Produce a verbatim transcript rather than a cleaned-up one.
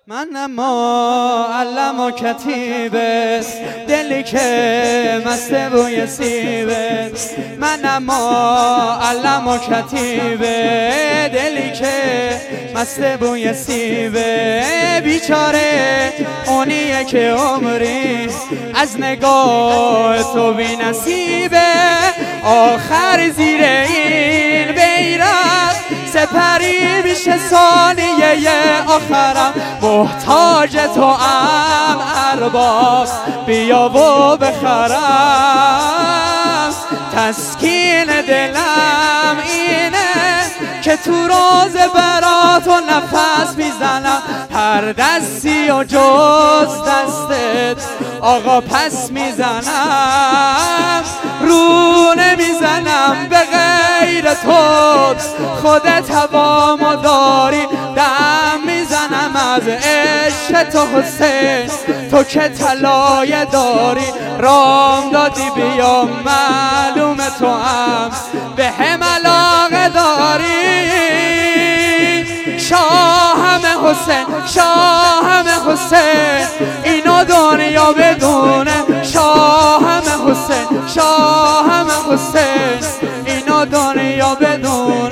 من اما علم و کتیبه، دلی که مست بوی سیبه. من اما علم و کتیبه، دلی که مست بوی سیبه. بیچاره اونیه که عمری از نگاه تو بی نصیبه. آخر زیر این بیرق سپری میشه ثانیه آخرم. محتاج تو ام ارباب، بیا و بخرم. تسکین دلم اینه که تو روز برات و نفس میزنم. هر دستی و جز دستت آقا پس میزنم. رو نمیزنم به غیر تو، خودت هوامو داری. دم میزنم از عشق تو حسین، تو که طلایه داری. رام دادی بیام معلوم تو هم به هم علاقه داری. شاهم حسین، شاهم حسین، اینو دنیا بدونه. شاهم حسین، شاهم حسین، اینو دنیا بدونه.